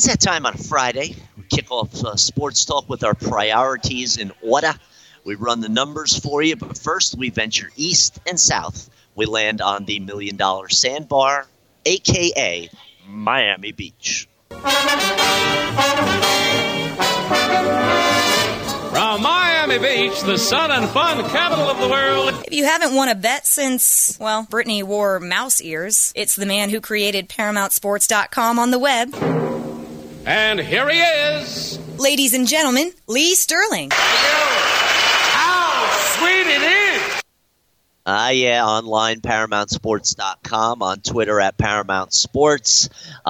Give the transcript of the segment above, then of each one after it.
It's that time on a Friday. We kick off sports talk with our priorities in order. We run the numbers for you, but first we venture east and south. We land on the $1 Million Sandbar, a.k.a. Miami Beach. From Miami Beach, the sun and fun capital of the world. If you haven't won a bet since, well, Brittany wore mouse ears, it's the man who created ParamountSports.com on the web. And here he is. Ladies and gentlemen, Lee Sterling. How sweet it is. Yeah, online, ParamountSports.com, on Twitter at Paramount Sports.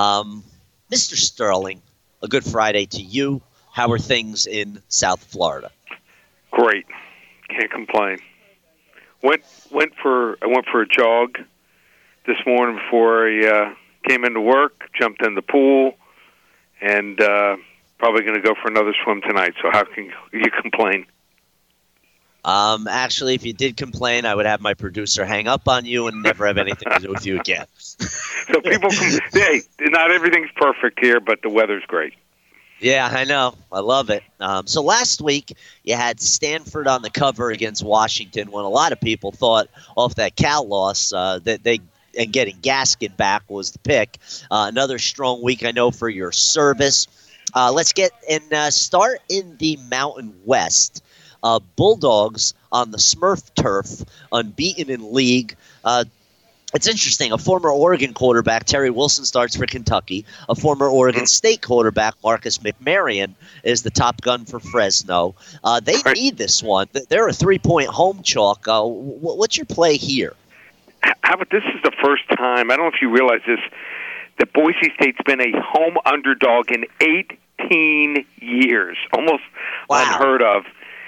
Mr. Sterling, a good Friday to you. How are things in South Florida? Great. Can't complain. I went for a jog this morning before I came into work, jumped in the pool, and probably going to go for another swim tonight. So how can you complain? Actually, if you did complain, I would have my producer hang up on you and never have anything to do with you again. So people hey, not everything's perfect here, but the weather's great. Yeah, I know. I love it. So last week, you had Stanford on the cover against Washington when a lot of people thought off that Cal loss that they and getting Gaskin back was the pick. Another strong week, I know, for your service. Let's get and start in the Mountain West. Bulldogs on the Smurf turf, unbeaten in league. It's interesting. A former Oregon quarterback, Terry Wilson, starts for Kentucky. A former Oregon State quarterback, Marcus McMaryion, is the top gun for Fresno. They need this one. They're a 3-point home chalk. What's your play here? How about this is the first time, I don't know if you realize this, that Boise State's been a home underdog in 18 years. Almost unheard of.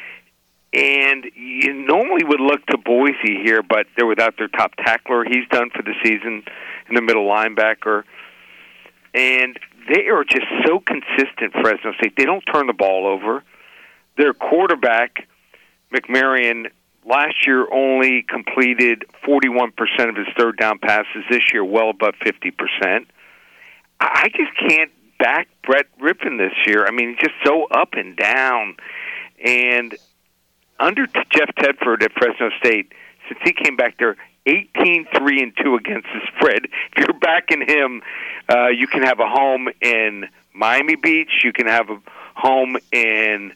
And you normally would look to Boise here, but they're without their top tackler. He's done for the season in the middle linebacker. And they are just so consistent, Fresno State. They don't turn the ball over. Their quarterback, McMaryion, last year only completed 41% of his third down passes. This year, well above 50%. I just can't back Brett Rypien this year. I mean, he's just so up and down. And under Jeff Tedford at Fresno State, since he came back there, 18-3-2 against the spread. If you're backing him, you can have a home in Miami Beach. You can have a home in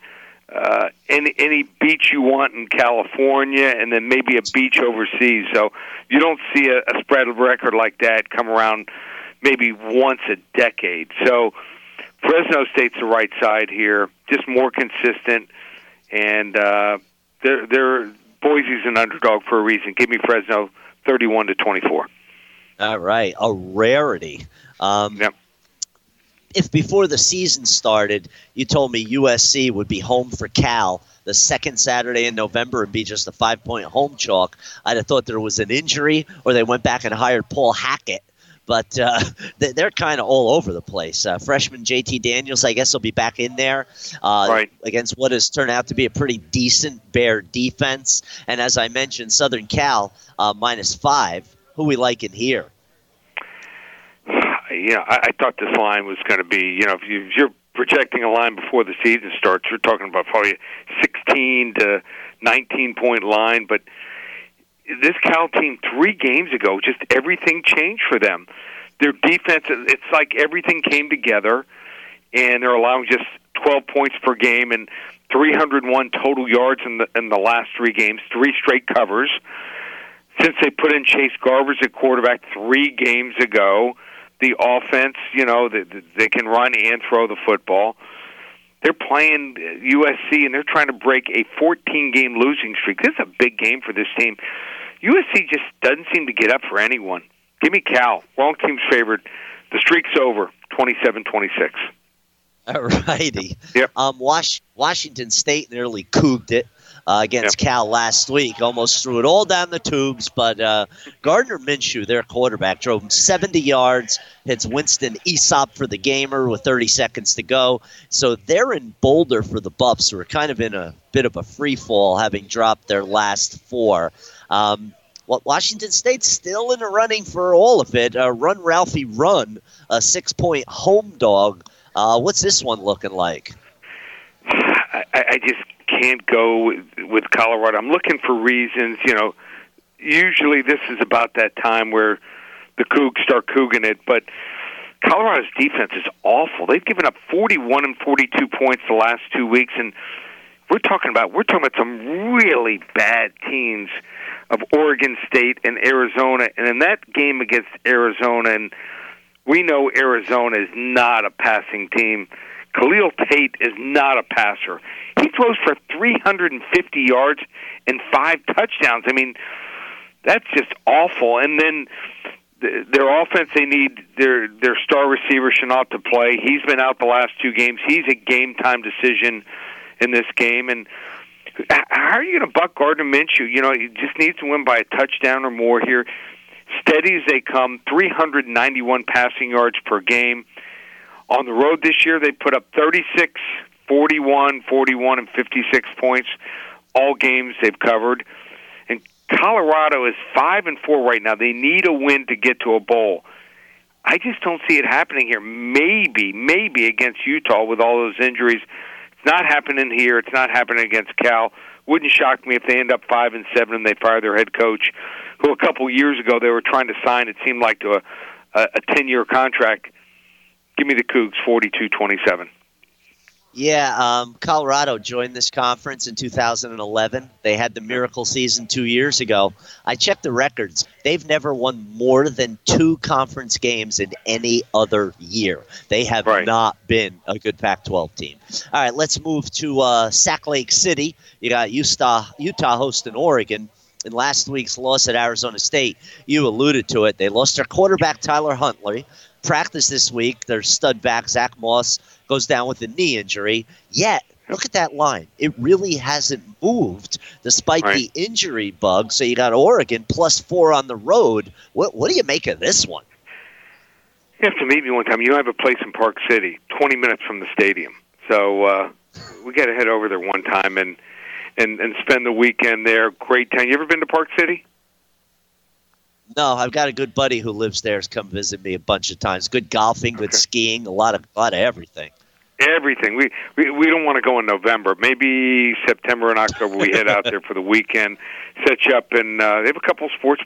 any beach you want in California, and then maybe a beach overseas. So you don't see a spread record like that come around maybe once a decade. So Fresno State's the right side here, just more consistent, and they're Boise's an underdog for a reason. Give me Fresno 31-24. All right, a rarity. Yep. If before the season started, you told me USC would be home for Cal the second Saturday in November and be just a 5-point home chalk, I'd have thought there was an injury or they went back and hired Paul Hackett. But they're kind of all over the place. Freshman J.T. Daniels, I guess, will be back in there against what has turned out to be a pretty decent Bear defense. And as I mentioned, Southern Cal, -5. Who we like in here? I thought this line was going to be, if you're projecting a line before the season starts, you're talking about probably 16 to 19-point line. But this Cal team 3 games ago, just everything changed for them. Their defense, it's like everything came together, and they're allowing just 12 points per game and 301 total yards in the last 3 games, 3 straight covers. Since they put in Chase Garbers at quarterback 3 games ago, the offense, they can run and throw the football. They're playing USC, and they're trying to break a 14-game losing streak. This is a big game for this team. USC just doesn't seem to get up for anyone. Give me Cal. Wrong team's favored. The streak's over, 27-26. All righty. Yep. Washington State nearly cooped it against Cal last week. Almost threw it all down the tubes, but Gardner Minshew, their quarterback, drove him 70 yards, hits Winston Easop for the gamer with 30 seconds to go. So they're in Boulder for the Buffs, who are kind of in a bit of a free fall, having dropped their last 4. Washington State's still in the running for all of it. Run, Ralphie, run, a 6-point home dog What's this one looking like? I just can't go with Colorado. I'm looking for reasons. Usually this is about that time where the Cougs start couging it, but Colorado's defense is awful. They've given up 41 and 42 points the last 2 weeks, and we're talking about some really bad teams of Oregon State and Arizona. And in that game against Arizona, and we know Arizona is not a passing team. Khalil Tate is not a passer. He throws for 350 yards and 5 touchdowns. I mean, that's just awful. And then their offense, they need their star receiver Shenault to play. He's been out the last 2 games. He's a game-time decision in this game. And how are you going to buck Gardner Minshew? He just needs to win by a touchdown or more here. Steady as they come, 391 passing yards per game. On the road this year, they put up 36, 41, 41, and 56 points, all games they've covered. And Colorado is 5-4 right now. They need a win to get to a bowl. I just don't see it happening here. Maybe against Utah with all those injuries. It's not happening here. It's not happening against Cal. Wouldn't shock me if they end up 5-7 and they fire their head coach, who a couple years ago they were trying to sign, it seemed like, to a 10-year contract. Give me the Cougs, 42-27. Yeah, Colorado joined this conference in 2011. They had the miracle season 2 years ago. I checked the records. They've never won more than 2 conference games in any other year. They have not been a good Pac-12 team. All right, let's move to Sac Lake City. You got Utah hosting Oregon. In last week's loss at Arizona State, you alluded to it. They lost their quarterback, Tyler Huntley. Practice this week, their stud back, Zach Moss, goes down with a knee injury. Yet, look at that line. It really hasn't moved despite the injury bug. So you got Oregon +4 on the road. What do you make of this one? You have to meet me one time. You have a place in Park City, 20 minutes from the stadium. So we got to head over there one time and spend the weekend there. Great town. You ever been to Park City? No, I've got a good buddy who lives there. Has come visit me a bunch of times. Good golfing, good skiing, a lot of everything. Everything. We don't want to go in November. Maybe September and October we head out there for the weekend, set you up, and they have a couple of sports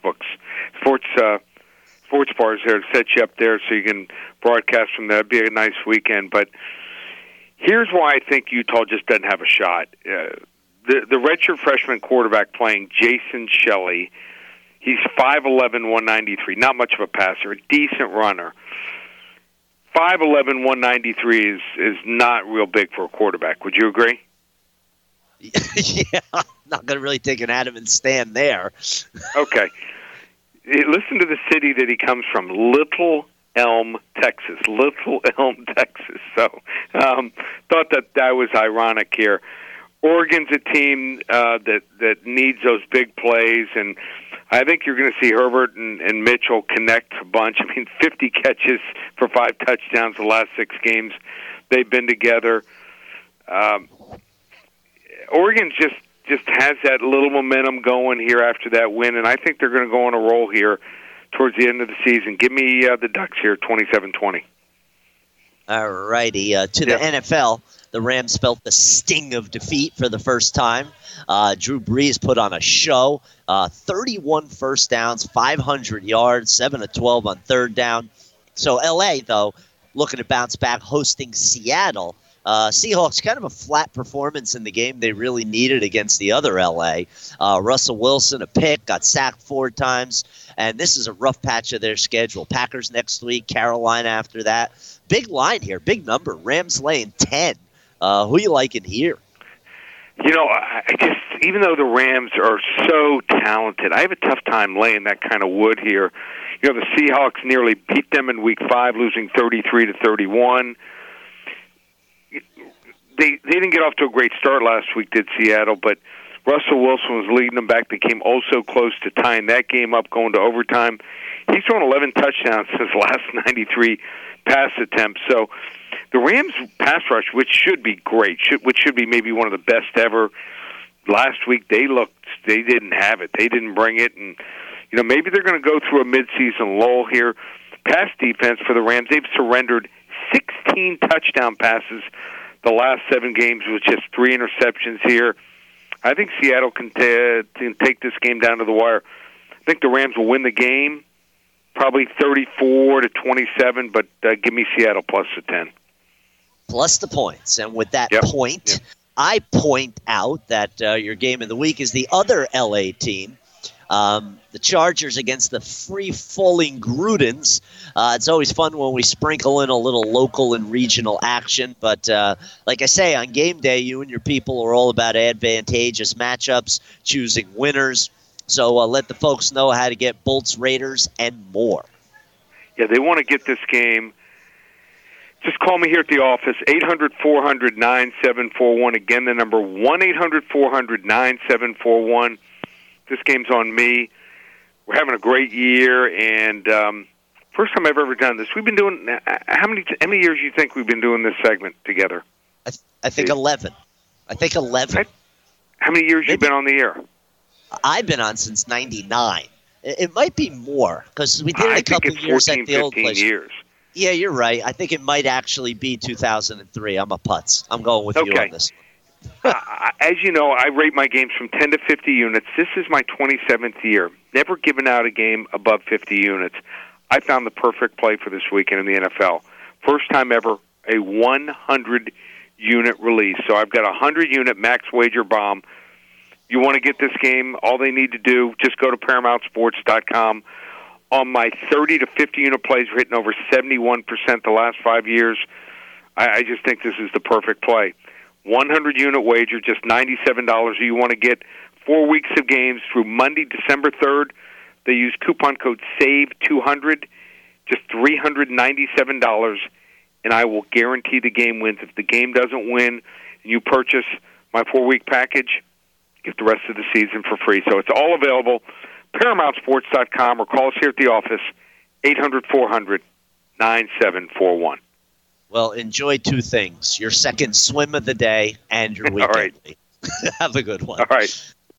bars there to set you up there so you can broadcast from there. It'd be a nice weekend. But here's why I think Utah just doesn't have a shot. The redshirt freshman quarterback playing, Jason Shelley, he's 5'11", 193. Not much of a passer, a decent runner. 5'11", 193 is not real big for a quarterback. Would you agree? Yeah, I'm not going to really take an adamant stand there. Okay. Listen to the city that he comes from, Little Elm, Texas. Little Elm, Texas. So thought that was ironic here. Oregon's a team that needs those big plays, and I think you're going to see Herbert and Mitchell connect a bunch. I mean, 50 catches for 5 touchdowns the last 6 games they've been together. Oregon just has that little momentum going here after that win, and I think they're going to go on a roll here towards the end of the season. Give me the Ducks here, 27-20. All righty. To the NFL, the Rams felt the sting of defeat for the first time. Drew Brees put on a show. 31 first downs, 500 yards, 7 of 12 on third down. So L.A., though, looking to bounce back, hosting Seattle. Seahawks, kind of a flat performance in the game they really needed against the other L.A. Russell Wilson, a pick, got sacked 4 times. And this is a rough patch of their schedule. Packers next week, Carolina after that. Big line here, big number. Rams laying 10. Who you liking here? I just, even though the Rams are so talented, I have a tough time laying that kind of wood here. The Seahawks nearly beat them in Week 5, losing 33-31. They didn't get off to a great start last week, did Seattle, but Russell Wilson was leading them back. They came so close to tying that game up, going to overtime. He's thrown 11 touchdowns since the last 93 pass attempts. So the Rams' pass rush, which should be great, which should be maybe one of the best ever. Last week they didn't have it. They didn't bring it, and maybe they're going to go through a midseason lull here. Pass defense for the Rams, they've surrendered 16 touchdown passes the last 7 games with just 3 interceptions here. I think Seattle can take this game down to the wire. I think the Rams will win the game, probably 34-27, but give me Seattle plus the 10. Plus the points. And with that point, I point out that your game of the week is the other LA team, the Chargers against the free-falling Grudens. It's always fun when we sprinkle in a little local and regional action. But like I say, on game day, you and your people are all about advantageous matchups, choosing winners. So let the folks know how to get Bolts, Raiders, and more. Yeah, they want to get this game. Just call me here at the office, 800-400-9741. Again, the number 1-800-400-9741. This game's on me. We're having a great year, and first time I've ever done this. We've been doing how many years do you think we've been doing this segment together? I think 11. I think 11. How many years you been on the air? I've been on since '99. It might be more because we did it a couple of years at the old place. Years. Yeah, you're right. I think it might actually be 2003. I'm a putz. I'm going with you on this. As you know, I rate my games from 10 to 50 units. This is my 27th year. Never given out a game above 50 units. I found the perfect play for this weekend in the NFL. First time ever, a 100-unit release. So I've got a 100-unit max wager bomb. You want to get this game, all they need to do, just go to ParamountSports.com. On my 30 to 50-unit plays, we're hitting over 71% the last 5 years. I just think this is the perfect play. 100-unit wager, just $97. You want to get 4 weeks of games through Monday, December 3rd. They use coupon code SAVE200, just $397, and I will guarantee the game wins. If the game doesn't win and you purchase my 4-week package, get the rest of the season for free. So it's all available. ParamountSports.com or call us here at the office, 800-400-9741. Well, enjoy 2 things, your second swim of the day and your weekend. All right. Have a good one. All right.